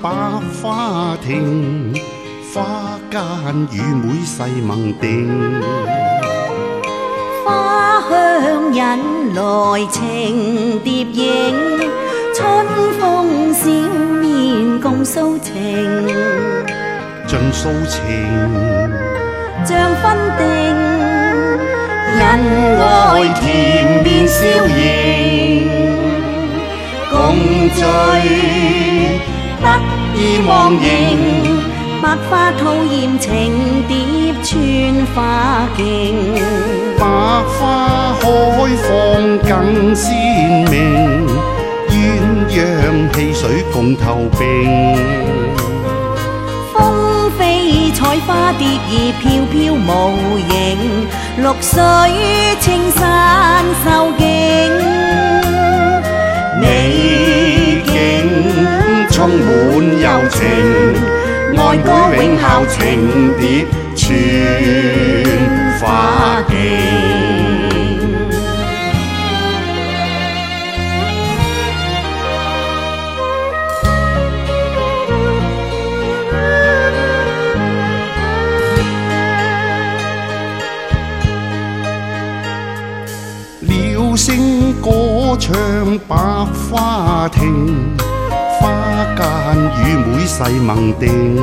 百花亭，花間與妹細盟定。 花香引來情蝶影，春風笑面共訴情。 盡訴情， 像分定， 恩愛甜面笑盈，共聚得意忘形。 百花吐豔情蝶穿花徑， 百花開放更鮮明，鴛鴦戲水共投並。 風飛彩花蝶兒飄飄無形，綠水青山秀景， 美景充滿柔情。愛歌永效情蝶穿花徑。鳥聲歌唱百花亭，花間與妹細盟定。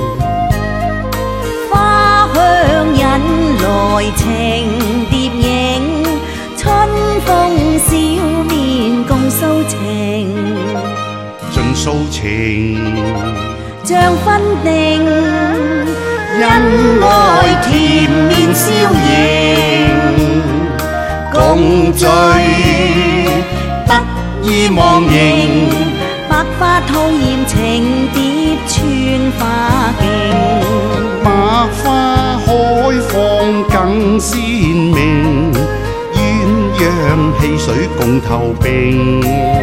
花香引來情蝶影，春風笑面共訴情。 盡訴情， 像分定， 恩愛甜面笑盈，共聚得意忘形。 百花吐豔情蝶穿花徑， 百花開放更鮮明，鴛鴦戲水共投並。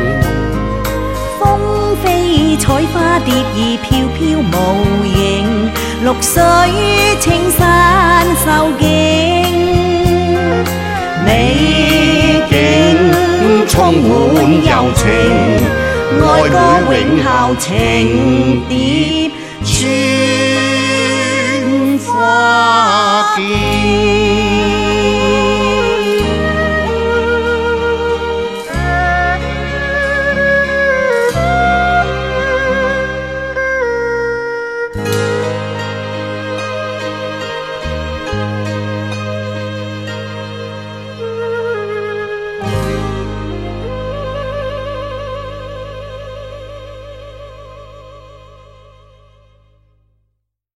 風飛彩花蝶兒飄飄無形，綠水青山秀景， 美景充滿柔情。愛歌永效情蝶